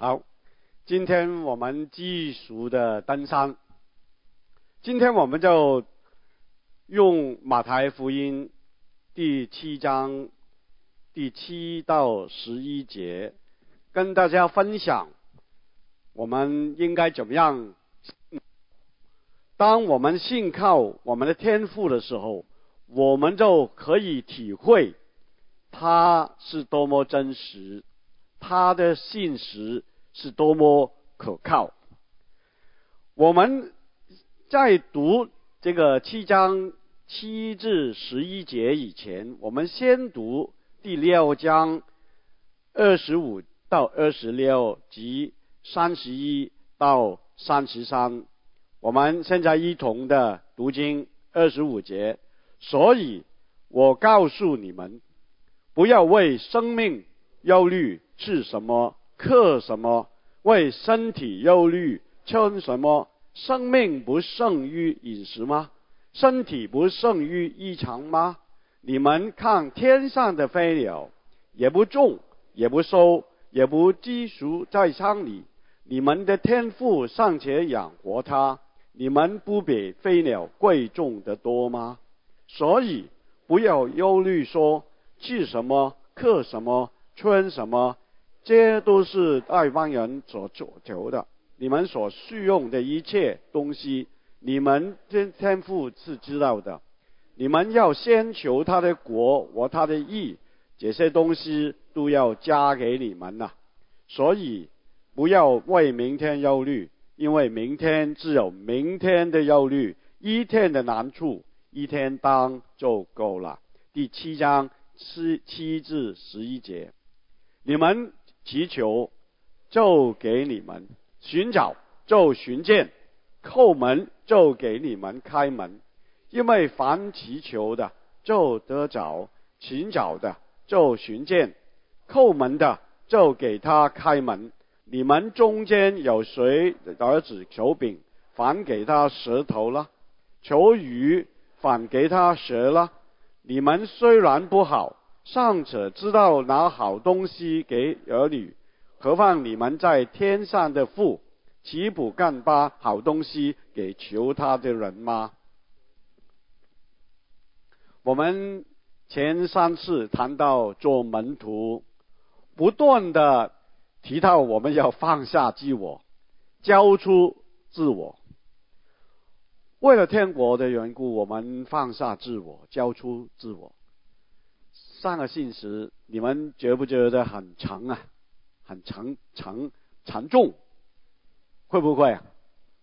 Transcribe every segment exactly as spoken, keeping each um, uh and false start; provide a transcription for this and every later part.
好，今天我们继续的登山。今天我们就用马太福音第七章第七到十一节，跟大家分享我们应该怎么样。当我们信靠我们的天父的时候，我们就可以体会他是多么真实，他的信实是多么可靠。我们在读这个七章七至十一节以前，我们先读第六章二十五到二十六及三十一到三十三。我们现在一同的读经二十五节。所以我告诉你们，不要为生命忧虑吃什么喝什么，为身体忧虑穿什么。生命不胜于饮食吗？身体不胜于衣裳吗？你们看天上的飞鸟，也不种也不收也不积蓄在仓里，你们的天父尚且养活它，你们不比飞鸟贵重得多吗？所以不要忧虑说吃什么喝什么穿什么，这都是外邦人所求的。你们所需用的一切东西，你们天父是知道的。你们要先求他的国和他的义，这些东西都要加给你们了。所以不要为明天忧虑，因为明天只有明天的忧虑，一天的难处一天当就够了。第七章七七至十一节，你们祈求就给你们，寻找就寻见，叩门就给你们开门。因为凡祈求的就得着，寻找的就寻见，叩门的就给他开门。你们中间有谁儿子求饼，反给他舌头了？求鱼，反给他蛇了？你们虽然不好，尚且知道拿好东西给儿女，何况你们在天上的父，岂不更把好东西给求他的人吗？我们前三次谈到做门徒，不断的提到我们要放下自我，交出自我。为了天国的缘故，我们放下自我，交出自我。三个信息，你们觉不觉得很长啊？很沉沉沉重，会不会啊？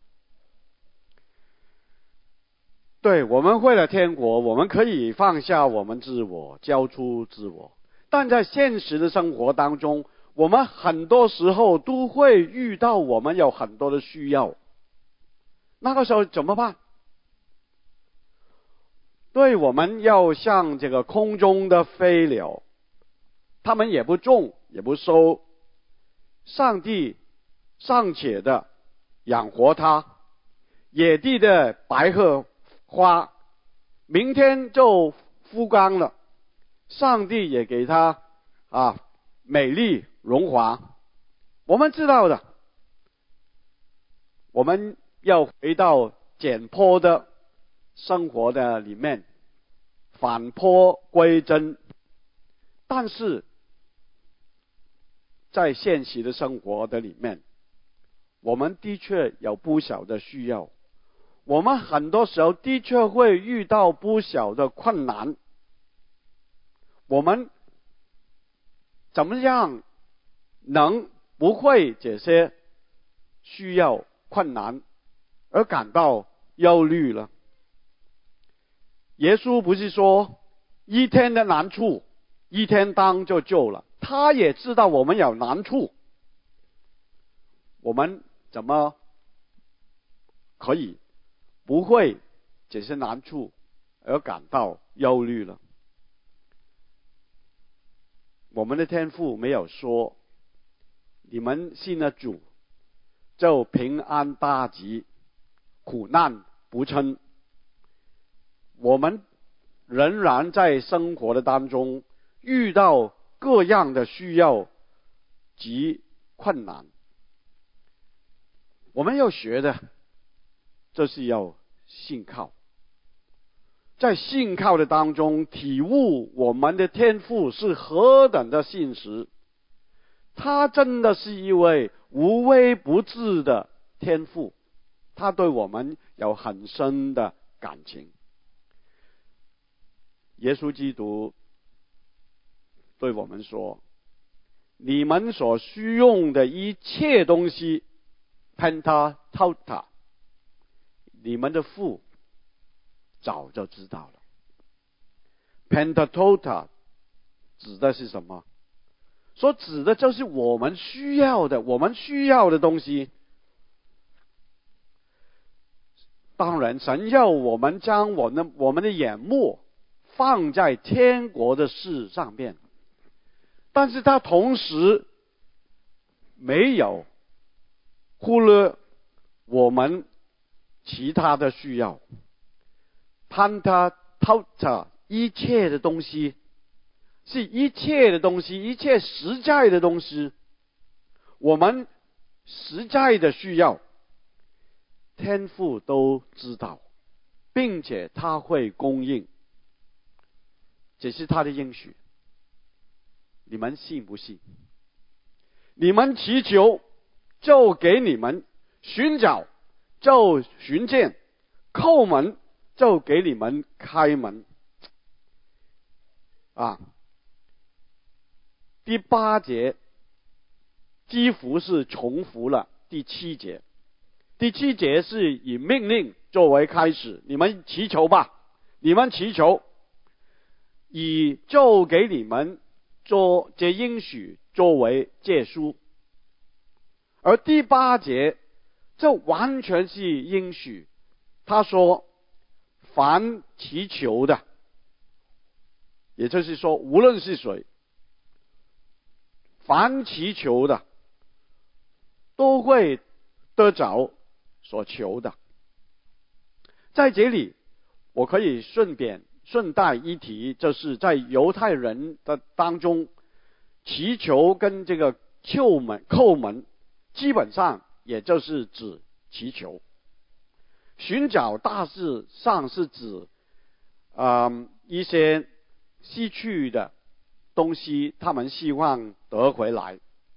对，我们为了天国，我们可以放下我们自我，交出自我。但在现实的生活当中，我们很多时候都会遇到我们有很多的需要，那个时候怎么办？对，我们要像这个空中的飞鸟，他们也不种也不收，上帝尚且的养活它，野地的百合花明天就枯干了，上帝也给它啊美丽荣华。我们知道的，我们要回到简朴的生活的里面，返璞归真。但是在现实的生活的里面，我们的确有不小的需要，我们很多时候的确会遇到不小的困难。我们怎么样能不会这些需要困难而感到忧虑了？耶稣不是说一天的难处一天当就救了，他也知道我们有难处，我们怎么可以不会这些难处而感到忧虑了？我们的天父没有说你们信了主就平安大吉，苦难不称。我们仍然在生活的当中遇到各样的需要及困难， 我们要学的，就是要信靠。在信靠的当中，体悟我们的天父是何等的信实。他真的是一位无微不至的天父，他对我们有很深的感情。耶稣基督对我们说，你们所需用的一切东西 Pentateuta， 你们的父早就知道了。 Pentateuta 指的是什么？所指的就是我们需要的，我们需要的东西。当然，神要我们将我们我们的眼目放在天国的事上面，但是他同时没有忽略我们其他的需要。Pentateuta 一切的东西，是一切的东西，一切实在的东西，我们实在的需要，天父都知道，并且他会供应，这是他的应许。你们信不信？你们祈求，就给你们；寻找，就寻见；叩门，就给你们开门。啊，第八节几乎是重复了第七节。第七节是以命令作为开始，你们祈求吧，你们祈求，以就给你们做这应许作为借书。而第八节这完全是应许，他说凡祈求的，也就是说无论是谁，凡祈求的都会得着所求的。在这里我可以顺便顺带一提，就是在犹太人的当中，祈求跟这个叩门叩门基本上也就是指祈求。寻找大致上是指呃一些失去的东西，他们希望得回来。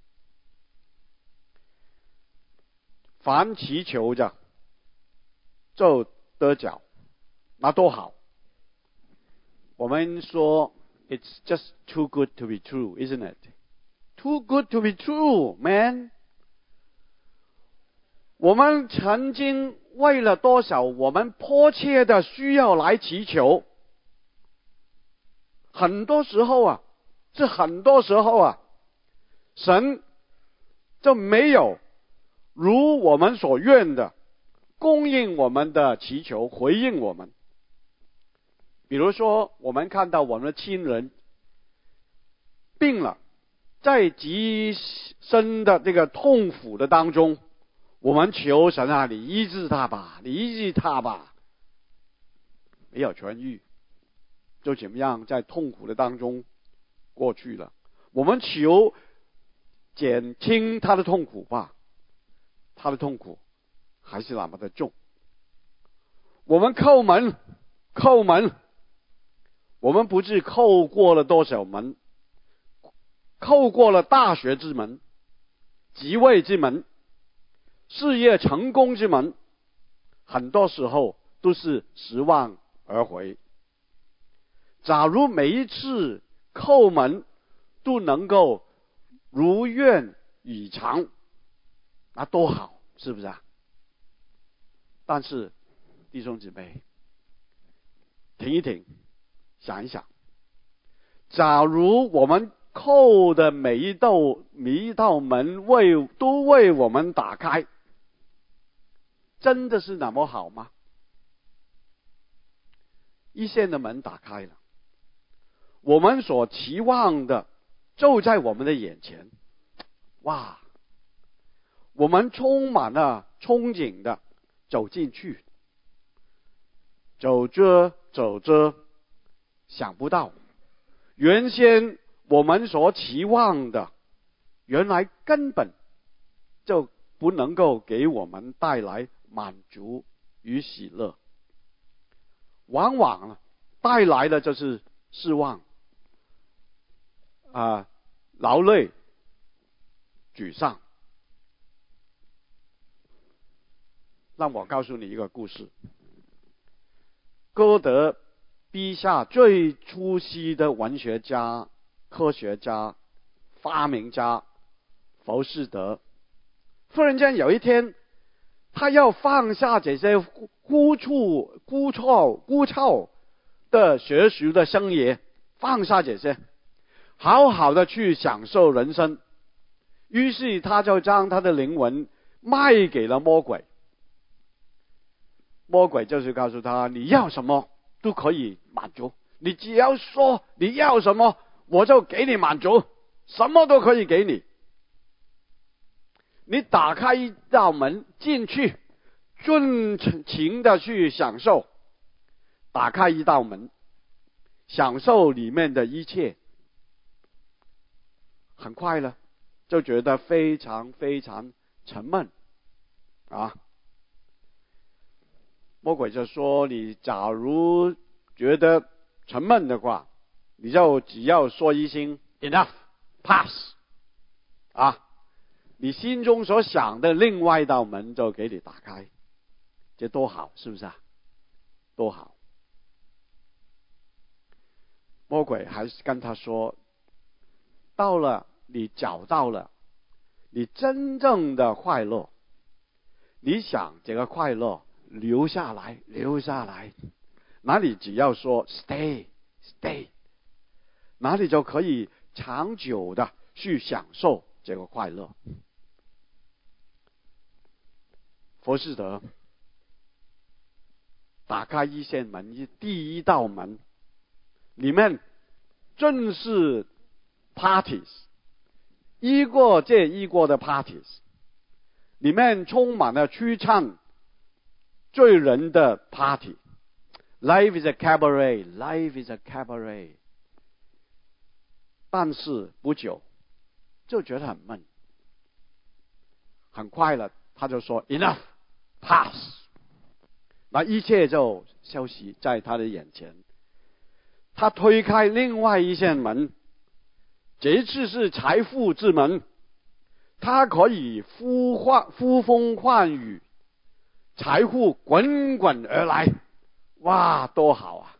凡祈求着就得着，那多好。我们说 It's just too good to be true, isn't it? Too good to be true, man. 我们曾经为了多少我们迫切的需要来祈求，很多时候啊，是很多时候啊，神就没有如我们所愿的供应我们的祈求，回应我们。比如说，我们看到我们的亲人病了，在极深的这个痛苦的当中，我们求神啊，你医治他吧，你医治他吧，没有痊愈，就怎么样在痛苦的当中过去了。我们求减轻他的痛苦吧，他的痛苦还是那么的重。我们叩门叩门，我们不知叩过了多少门，叩过了大学之门、职位之门、事业成功之门，很多时候都是失望而回。假如每一次叩门都能够如愿以偿，那多好，是不是啊？但是弟兄姊妹，停一停，想一想，假如我们叩的每一道每一道门为都为我们打开，真的是那么好吗？一线的门打开了，我们所期望的就在我们的眼前，哇！我们充满了憧憬的走进去，走着走着，想不到原先我们所期望的，原来根本就不能够给我们带来满足与喜乐，往往带来的就是失望、啊、劳累、沮丧。让我告诉你一个故事。歌德笔下最出息的文学家、科学家、发明家浮士德，忽然间有一天，他要放下这些枯燥、枯燥、枯燥的学术的生涯，放下这些，好好的去享受人生。于是他就将他的灵魂卖给了魔鬼。魔鬼就是告诉他，你要什么都可以满足，你只要说你要什么，我就给你满足，什么都可以给你。你打开一道门进去，尽情的去享受，打开一道门，享受里面的一切，很快了就觉得非常非常沉闷啊。魔鬼就说，你假如觉得沉闷的话，你就只要说一声 enough pass 啊，你心中所想的另外一道门就给你打开，这多好，是不是啊？多好。魔鬼还是跟他说，到了你找到了你真正的快乐，你想这个快乐留下来，留下来，那你只要说 stay stay， 那你就可以长久的去享受这个快乐。浮士德打开一扇门，第一道门里面正是 parties， 一个接一个的 parties， 里面充满了璀璨醉人的 party。 Life is a cabaret, life is a cabaret。 但是不久就觉得很闷，很快了他就说 enough pass， 那一切就消息在他的眼前。他推开另外一扇门，这次是财富之门，他可以呼唤呼风唤雨，财富滚滚而来，哇，多好啊！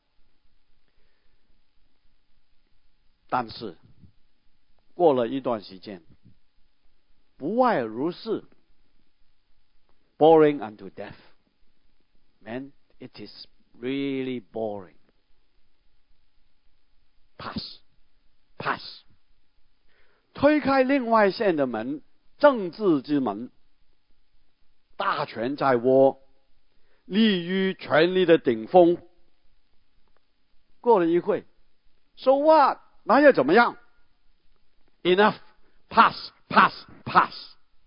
但是过了一段时间，不外如是 ，boring unto death. Man, it is really boring. Pass, pass. 推开另外一扇的门，政治之门，大权在握，立于权力的顶峰。过了一会 ，So what？ 那又怎么样 ？Enough, pass, pass, pass。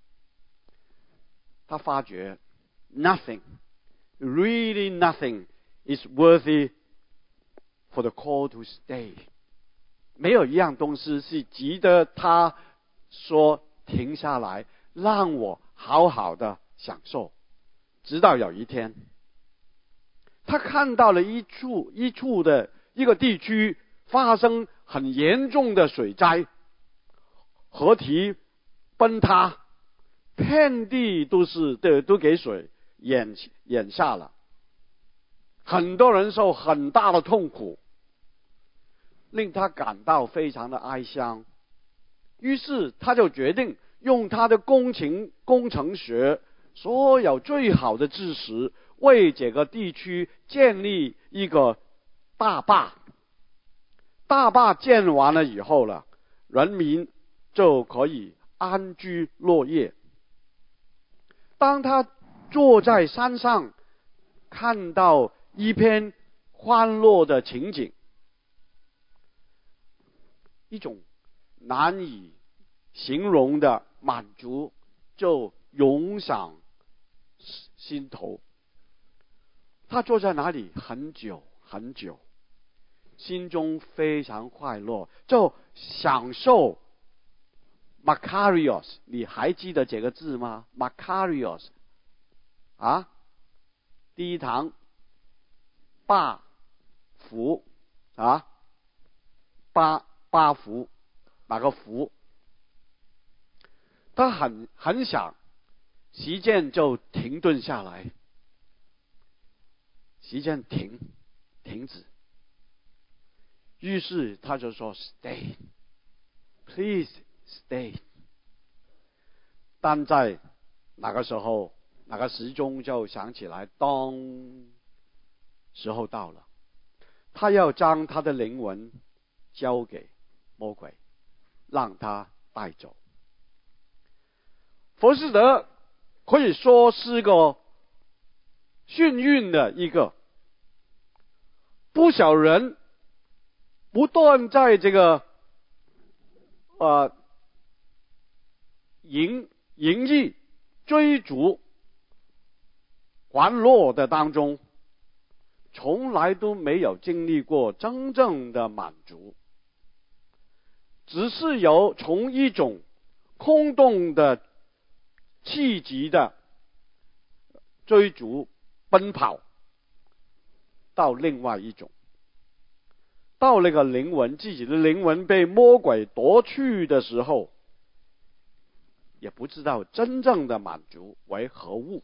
他发觉 nothing, really nothing is worthy for the call to stay。没有一样东西是值得他说停下来，让我好好的享受。直到有一天，他看到了一处一处的一个地区发生很严重的水灾，河堤崩塌，遍地都是都都给水淹淹下了，很多人受很大的痛苦，令他感到非常的哀伤。于是他就决定用他的工程工程学所有最好的知识，为这个地区建立一个大坝。大坝建完了以后了，人民就可以安居乐业。当他坐在山上，看到一片欢乐的情景，一种难以形容的满足就涌上心头。他坐在那里很久很久，心中非常快乐，就享受 Makarios， 你还记得这个字吗？ Makarios 啊，第一堂八福啊，八八福，哪个福？他很很想，时间就停顿下来，时间停停止，于是他就说 Stay Please Stay。 但在那个时候，那个时钟就响起来，当时候到了，他要将他的灵魂交给魔鬼，让他带走。佛斯德可以说是个幸运的一个，不少人不断在这个呃淫淫欲追逐玩乐的当中，从来都没有经历过真正的满足，只是有从一种空洞的气急的追逐奔跑，到另外一种，到那个灵魂，自己的灵魂被魔鬼夺去的时候，也不知道真正的满足为何物。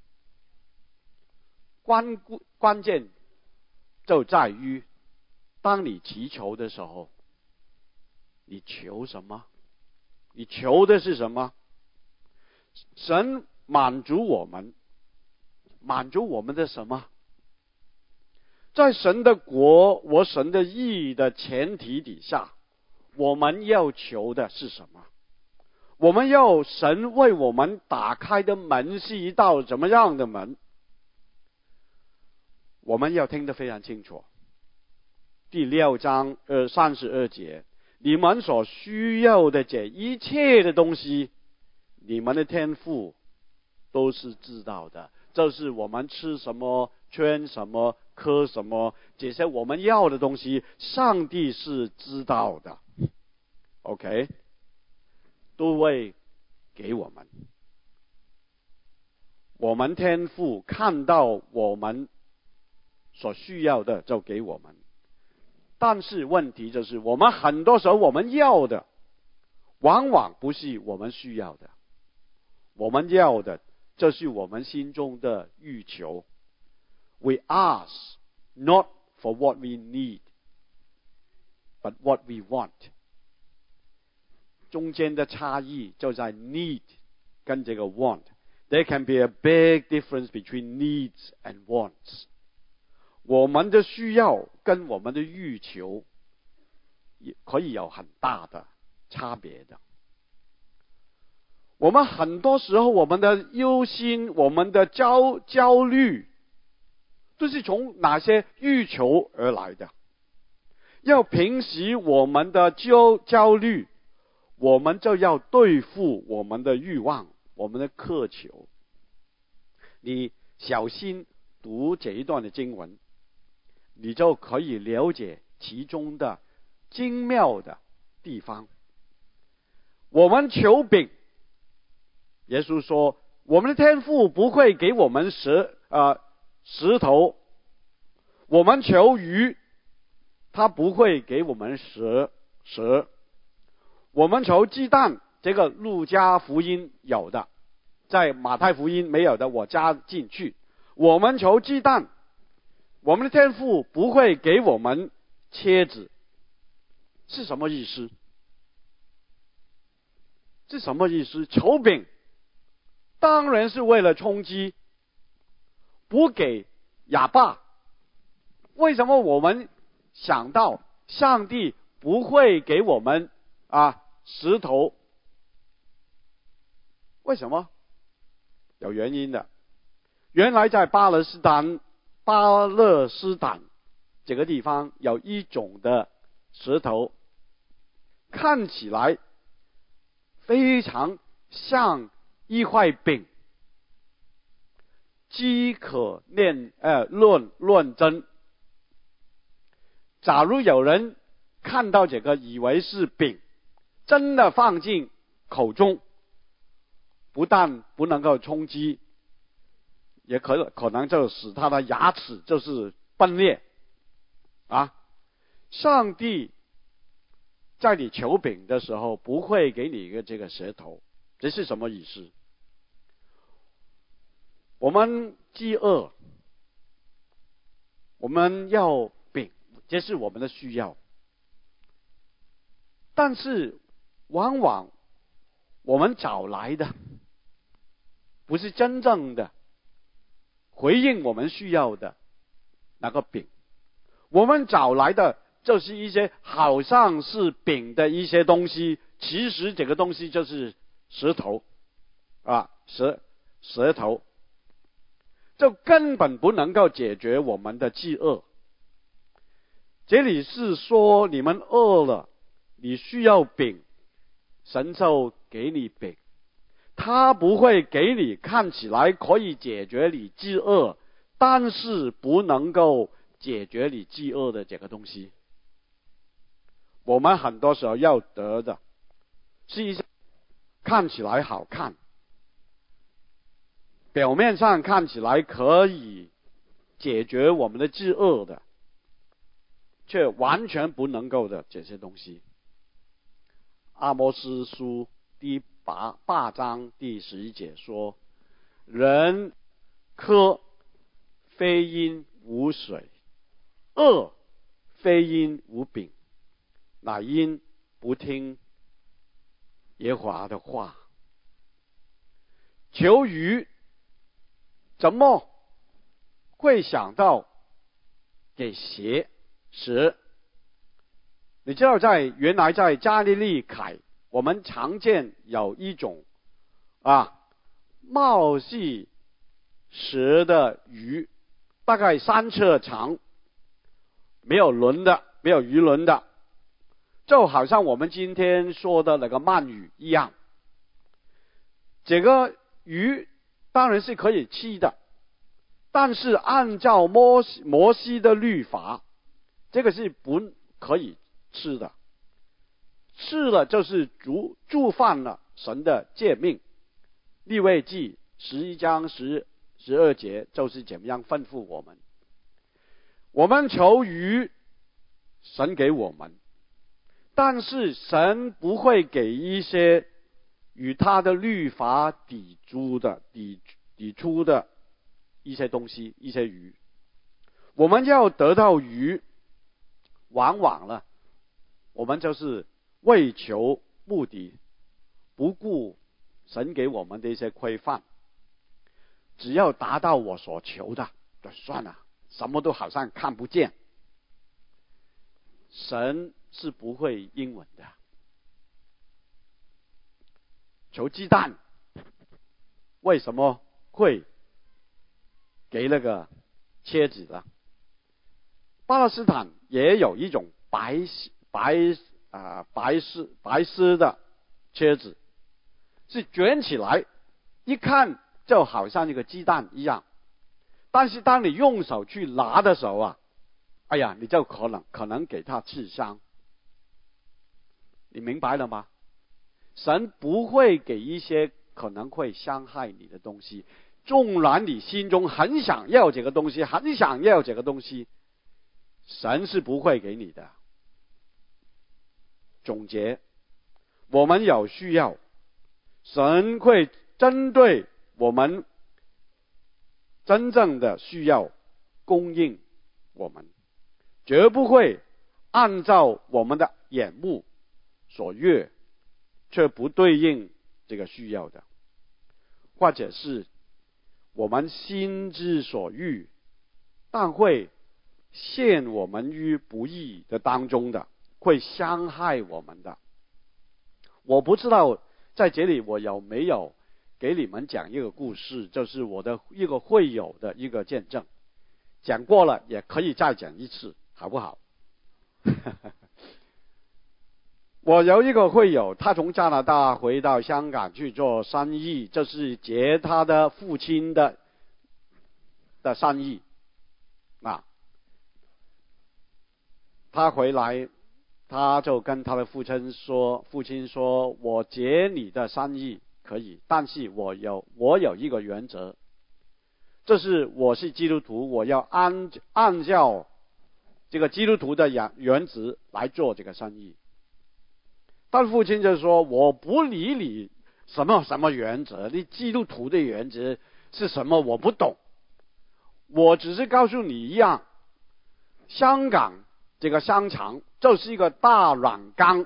关关键就在于，当你祈求的时候，你求什么？你求的是什么？神满足我们，满足我们的什么？在神的国和神的义的前提底下，我们要求的是什么？我们要神为我们打开的门是一道怎么样的门？我们要听得非常清楚。第六章呃三十二节，你们所需要的这一切的东西，你们的天父都是知道的。就是我们吃什么、穿什么、喝什么，这些我们要的东西，上帝是知道的。OK， 都会给我们。我们天父看到我们所需要的就给我们，但是问题就是，我们很多时候我们要的往往不是我们需要的，我们要的就是我们心中的欲求。 We ask not for what we need, but what we want。 中间的差异就在 need 跟这个 want。 There can be a big difference between needs and wants。我们的需要跟我们的欲求也可以有很大的差别的。我们很多时候我们的忧心，我们的焦焦虑，都是从哪些欲求而来的。要平息我们的焦焦虑，我们就要对付我们的欲望，我们的渴求。你小心读这一段的经文，你就可以了解其中的精妙的地方。我们求饼，耶稣说，我们的天父不会给我们石呃石头；我们求鱼，他不会给我们蛇蛇；我们求鸡蛋，这个路加福音有的，在马太福音没有的，我加进去。我们求鸡蛋，我们的天父不会给我们茄子，是什么意思？是什么意思？求饼当然是为了充饥，不给哑巴。为什么我们想到上帝不会给我们啊石头？为什么？有原因的。原来在巴勒斯坦巴勒斯坦这个地方有一种的石头，看起来非常像一块饼，饥渴念呃论论真。假如有人看到这个以为是饼，真的放进口中，不但不能够充饥，也可可能就使他的牙齿就是崩裂啊！上帝在你求饼的时候，不会给你一个这个舌头，这是什么意思？我们饥饿，我们要饼，这是我们的需要。但是往往我们找来的不是真正的回应我们需要的那个饼，我们找来的就是一些好像是饼的一些东西，其实这个东西就是石头啊，舌舌头，就根本不能够解决我们的饥饿。这里是说你们饿了，你需要饼，神就给你饼，他不会给你看起来可以解决你饥饿，但是不能够解决你饥饿的这个东西。我们很多时候要得的是一些看起来好看，表面上看起来可以解决我们的饥饿的，却完全不能够的这些东西。阿摩司书第八八章第十一节说：人渴非因无水，饿非因无饼，乃因不听耶和华的话。求鱼怎么会想到给蛇蛇？你知道在原来在加利利海，我们常见有一种啊貌似蛇的鱼，大概三尺长，没有轮的，没有鱼轮的，就好像我们今天说的那个鳗鱼一样。这个鱼当然是可以吃的，但是按照摩西摩西的律法，这个是不可以吃的，吃了就是触触犯了神的诫命。利未记十一章十十二节就是怎么样吩咐我们。我们求鱼，神给我们，但是神不会给一些与他的律法抵触的抵抵触的一些东西，一些鱼。我们要得到鱼，往往呢，我们就是为求目的，不顾神给我们的一些规范，只要达到我所求的就算了，什么都好像看不见。神是不会应允的。求鸡蛋，为什么会给那个蝎子呢？巴勒斯坦也有一种白白啊、呃、白丝白丝的蝎子，是卷起来，一看就好像一个鸡蛋一样，但是当你用手去拿的时候啊，哎呀，你就可能可能给它刺伤。你明白了吗？神不会给一些可能会伤害你的东西，纵然你心中很想要这个东西，很想要这个东西，神是不会给你的。总结，我们有需要，神会针对我们真正的需要供应我们，绝不会按照我们的眼目所悦，却不对应这个需要的，或者是我们心之所欲，但会陷我们于不义的当中的，会伤害我们的。我不知道在这里我有没有给你们讲一个故事，就是我的一个会友的一个见证，讲过了也可以再讲一次，好不好？我有一个会友，他从加拿大回到香港去做生意，就是接他的父亲的的生意啊。他回来他就跟他的父亲说：“父亲说，我结你的生意可以，但是我有我有一个原则，这是我是基督徒，我要按按照这个基督徒的原原则来做这个生意。”但父亲就说：“我不理你什么什么原则，你基督徒的原则是什么？我不懂。我只是告诉你一样，香港这个商场就是一个大染缸，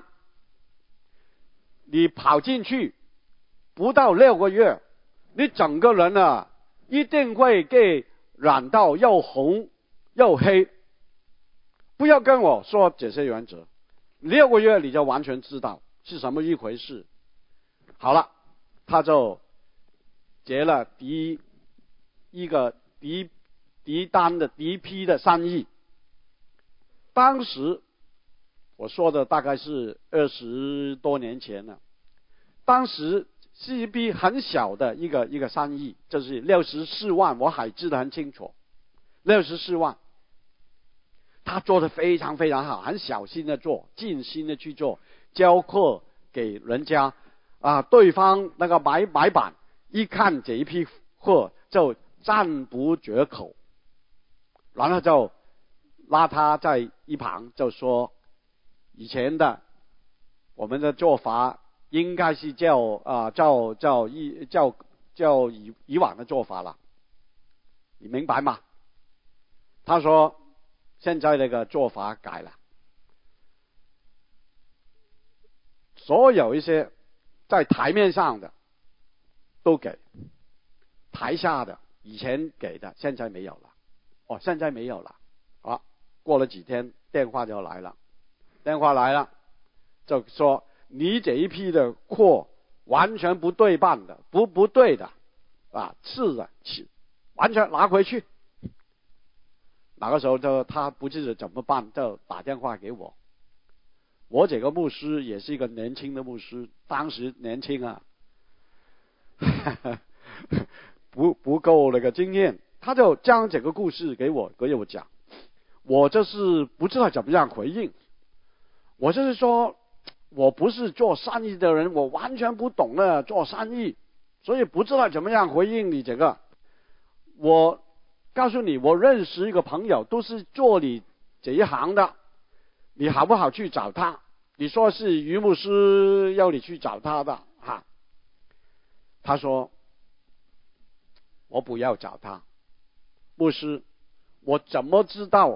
你跑进去不到六个月，你整个人啊一定会被染到又红又黑。不要跟我说这些原则，六个月你就完全知道是什么一回事。”好了，他就结了第一一个第一第一单的第一批的生意。当时我说的大概是二十多年前了，当时是一笔很小的一个一个生意，就是六十四万，我还记得很清楚，六十四万。他做的非常非常好，很小心的做，尽心的去做，交货给人家啊，对方那个买买板一看这一批货就赞不绝口，然后就拉他在一旁就说：“以前的我们的做法应该是叫啊叫叫以叫叫以以往的做法了，你明白吗？”他说：“现在那个做法改了，所有一些在台面上的都给，台下的以前给的现在没有了。哦，现在没有了。好，过了几天电话就来了，电话来了就说你这一批的货完全不对半的，不不对的啊，次的次，完全拿回去。”那个时候就他不知道怎么办，就打电话给我。我这个牧师也是一个年轻的牧师，当时年轻啊，不不够那个经验，他就将这个故事给我给我讲。我就是不知道怎么样回应，我就是说我不是做生意的人，我完全不懂得做生意，所以不知道怎么样回应你这个。我告诉你，我认识一个朋友，都是做你这一行的，你好不好去找他？你说是于牧师要你去找他的啊？他说：“我不要找他，牧师，我怎么知道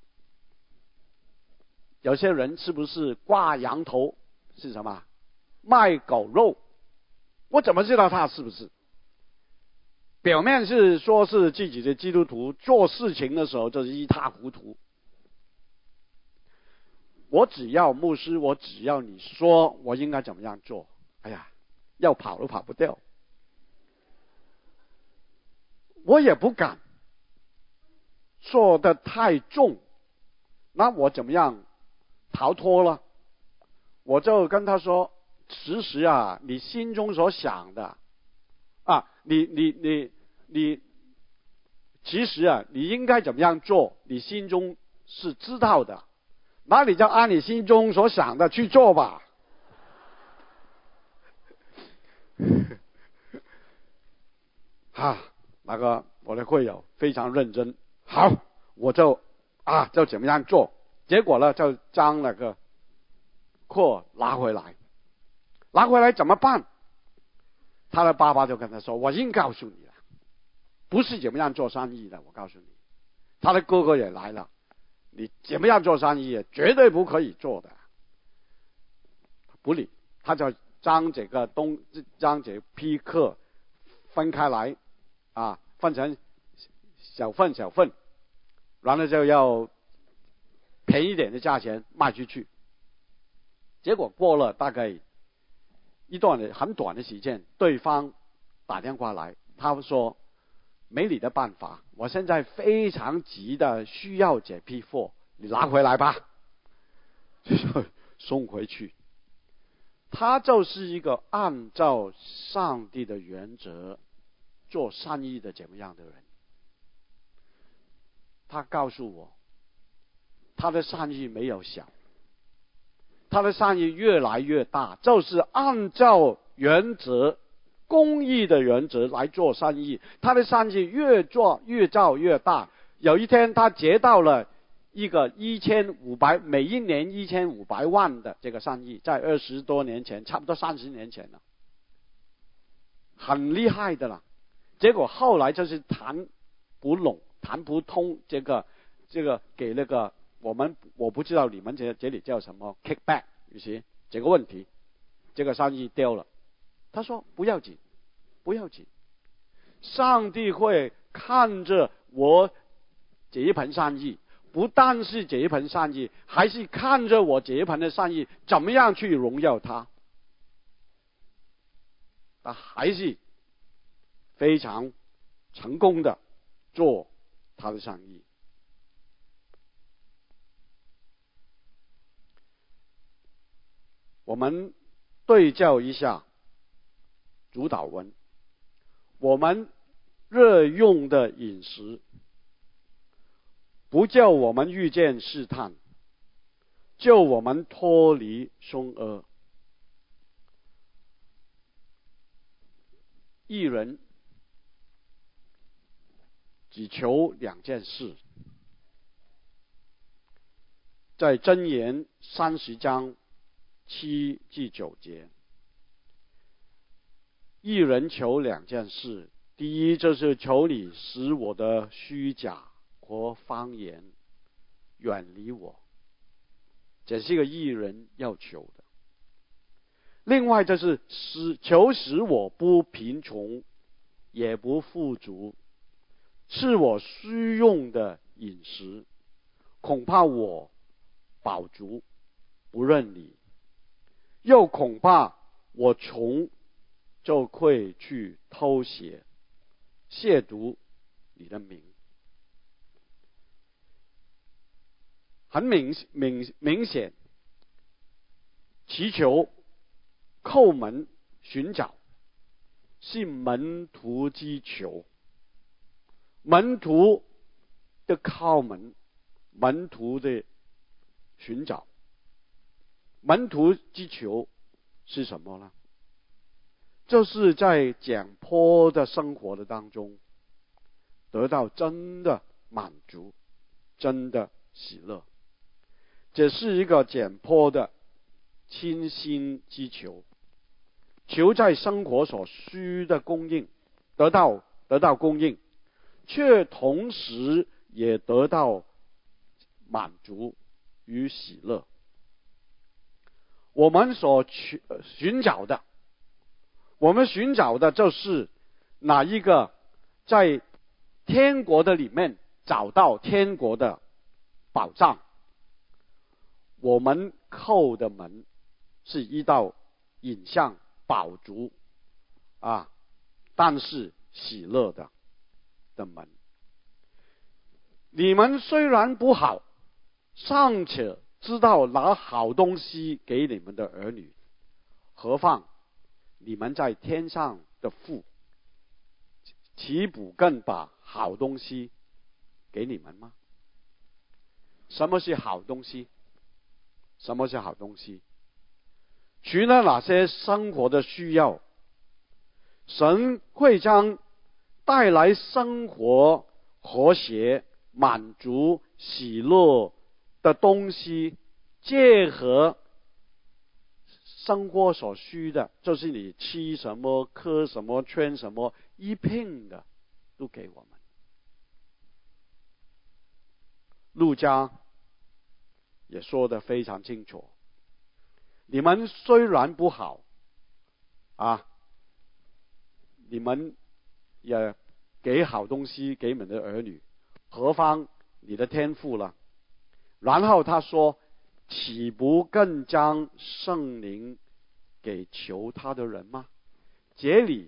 有些人是不是挂羊头是什么卖狗肉？我怎么知道他是不是？表面是说是自己的基督徒，做事情的时候就是一塌糊涂。我只要牧师，我只要你说我应该怎么样做，哎呀，要跑都跑不掉。我也不敢说得太重，那我怎么样逃脱了？我就跟他说：其实啊，你心中所想的啊，你你你你，其实啊，你应该怎么样做，你心中是知道的，那你就按你心中所想的去做吧。啊，那个我的会友非常认真，好，我就啊就怎么样做，结果呢就将那个货拿回来，拿回来怎么办？他的爸爸就跟他说：“我已经告诉你了，不是怎么样做生意的，我告诉你。”他的哥哥也来了，你怎么样做生意，绝对不可以做的。不理，他就将这个东将这批客分开来，啊，分成小份小份，然后就要便宜一点的价钱卖出去。结果过了大概一段的很短的时间，对方打电话来，他说：“没你的办法，我现在非常急的需要这批货，你拿回来吧。”就送回去。他就是一个按照上帝的原则做生意的怎么样的人。他告诉我，他的生意没有小， 他的善意越来越大，就是按照原则，公义的原则来做生意，他的生意越做越造越大。有一天他接到了一个一千五百每一年一千五百万的这个生意，在二十多年前，差不多三十年前了，很厉害的了。结果后来就是谈不拢，谈不通，这个这个给那个我们我不知道你们这这里叫什么 kickback， 有些这个问题，这个生意丢了。他说不要紧，不要紧，上帝会看着我这一盆生意，不但是这一盆生意，还是看着我这一盆的生意怎么样去荣耀他。他还是非常成功的做他的生意。我们对照一下主导文，我们日用的饮食不叫我们遇见试探，救我们脱离凶恶。一人只求两件事，在箴言三十章七至九节，一人求两件事，第一就是求你使我的虚假和方言远离我，这是一个义人要求的。另外就是使求使我不贫穷也不富足，赐我需用的饮食，恐怕我饱足不认你，又恐怕我穷就会去偷窃亵渎你的名。很明明明显，祈求叩门寻找是门徒之求，门徒的叩门，门徒的寻找，门徒之求是什么呢？就是在简朴的生活的当中得到真的满足，真的喜乐。这是一个简朴的清心之求，求在生活所需的供应得到得到供应，却同时也得到满足与喜乐。我们所寻找的，我们寻找的就是哪一个在天国的里面找到天国的宝藏。我们叩的门是一道引向饱足啊，但是喜乐的的门。你们虽然不好，尚且知道拿好东西给你们的儿女，何况你们在天上的父，岂不更把好东西给你们吗？什么是好东西？什么是好东西？除了那些生活的需要，神会将带来生活和谐、满足、喜乐的东西，结合生活所需的，就是你吃什么、喝什么、穿什么，一并的都给我们。路加也说得非常清楚，你们虽然不好啊，你们也给好东西给你们的儿女，何况你的天父了？然后他说，岂不更将圣灵给求他的人吗？这里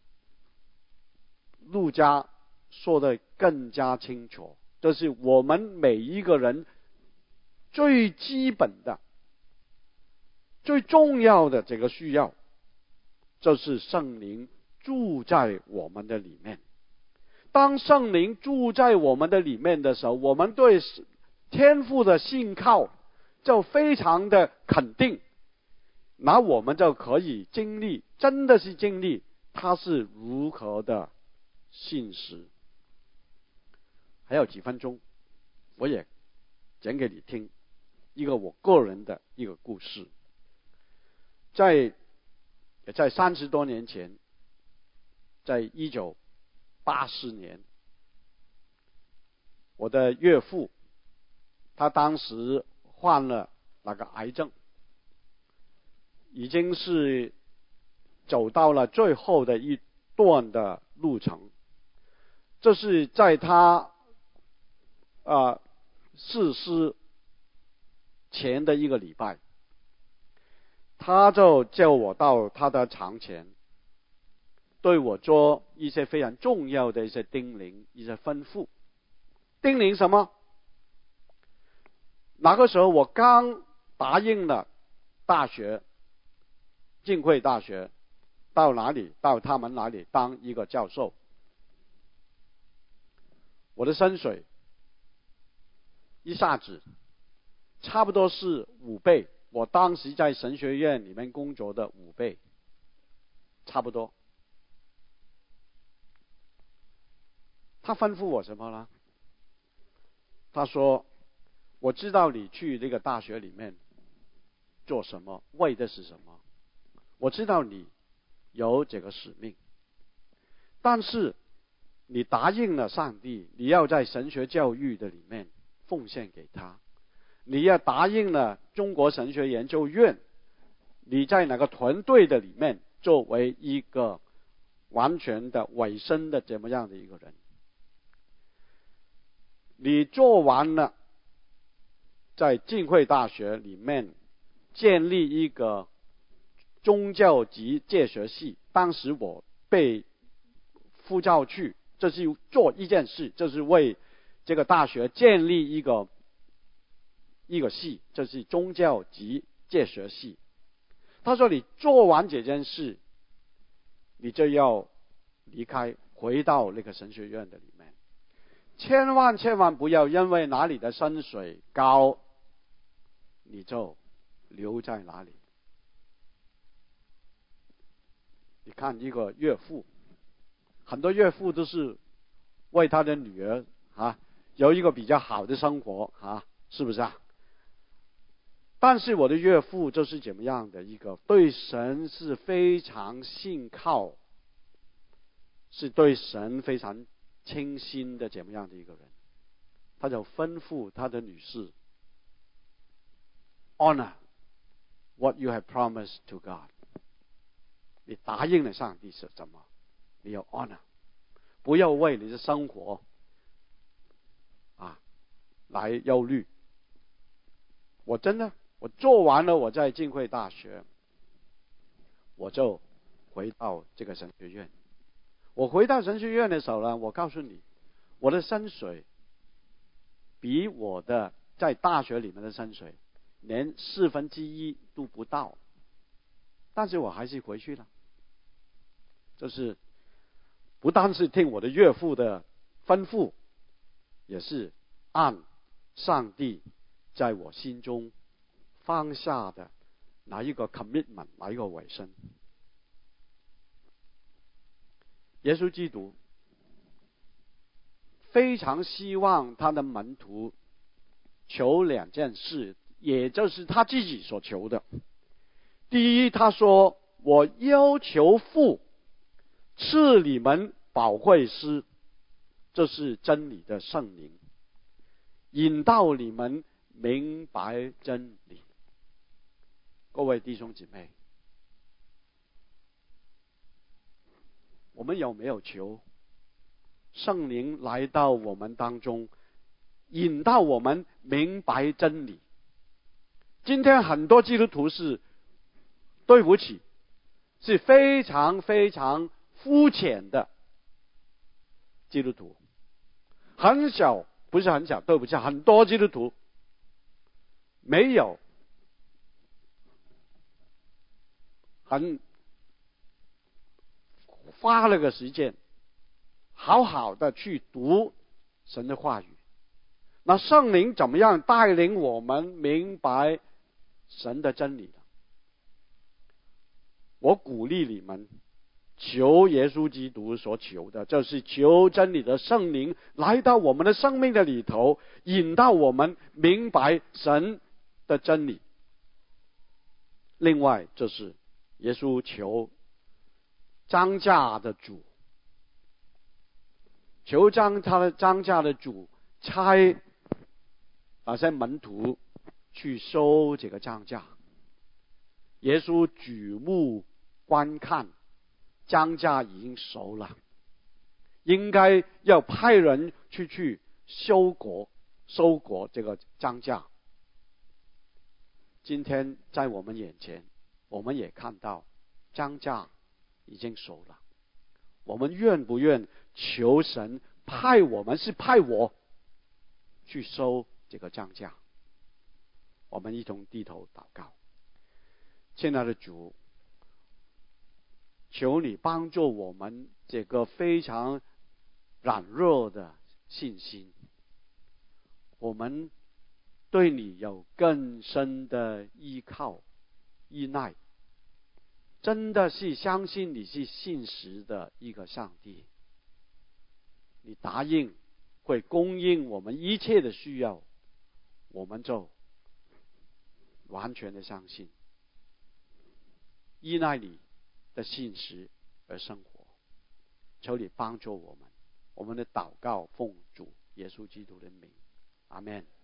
路加说得更加清楚，就是我们每一个人最基本的、最重要的这个需要，就是圣灵住在我们的里面。当圣灵住在我们的里面的时候，我们对天父的信靠就非常的肯定，那我们就可以经历，真的是经历他是如何的信实。还有几分钟，我也讲给你听一个我个人的一个故事。在也在三十多年前，在一九八四年，我的岳父他当时患了那个癌症，已经是走到了最后的一段的路程。这是在他啊逝世前的一个礼拜，他就叫我到他的床前，对我做一些非常重要的一些叮咛，一些吩咐。叮咛什么？那个时候我刚答应了大学，浸会大学，到哪里？到他们哪里当一个教授。我的薪水一下子差不多是五倍，我当时在神学院里面工作的五倍，差不多。他吩咐我什么呢？他说：“我知道你去这个大学里面做什么，为的是什么。我知道你有这个使命，但是你答应了上帝，你要在神学教育的里面奉献给他。你要答应了中国神学研究院，你在那个团队的里面作为一个完全的委身的这么样的一个人。你做完了在浸会大学里面建立一个宗教及戒学系，当时我被呼召去，这是做一件事，这是为这个大学建立一个一个系，这是宗教及戒学系。他说你做完这件事，你就要离开，回到那个神学院的里面，千万千万不要因为哪里的薪水高，你就留在哪里。你看一个岳父，很多岳父都是为他的女儿啊有一个比较好的生活啊，是不是啊？但是我的岳父就是怎么样的一个对神是非常信靠，是对神非常倾心的怎么样的一个人。他就吩咐他的女士 honor what you have promised to God。 你答应了上帝是什么，你要 honor， 不要为你的生活啊来忧虑。我真的我做完了，我在浸会大学，我就回到这个神学院。我回到神学院的时候呢，我告诉你，我的薪水比我的在大学里面的薪水连四分之一都不到，但是我还是回去了。就是不单是听我的岳父的吩咐，也是按上帝在我心中放下的哪一个 commitment， 哪一个委身。耶稣基督非常希望他的门徒求两件事，也就是他自己所求的。第一，他说：我要求父赐你们保惠师，这是真理的圣灵，引导你们明白真理。各位弟兄姊妹，我们有没有求圣灵来到我们当中，引导我们明白真理？今天很多基督徒是对不起，是非常非常肤浅的基督徒，很小不是很小，对不起，很多基督徒没有很花了个时间好好的去读神的话语， 那圣灵怎么样带领我们明白神的真理呢？我鼓励你们求耶稣基督所求的，就是求真理的圣灵来到我们的生命的里头，引导我们明白神的真理。另外就是耶稣求张家的主，求张他的张家的主差那些门徒去收这个庄稼。耶稣举目观看，庄稼已经熟了，应该要派人去去收割收割这个庄稼。今天在我们眼前，我们也看到庄稼已经熟了，我们愿不愿求神派我们，是派我去收这个庄稼？我们一同低头祷告。亲爱的主，求你帮助我们这个非常软弱的信心，我们对你有更深的依靠依赖，真的是相信你是信实的一个上帝，你答应会供应我们一切的需要，我们就完全的相信，依赖你的信实而生活。求你帮助我们，我们的祷告奉主耶稣基督的名，阿们。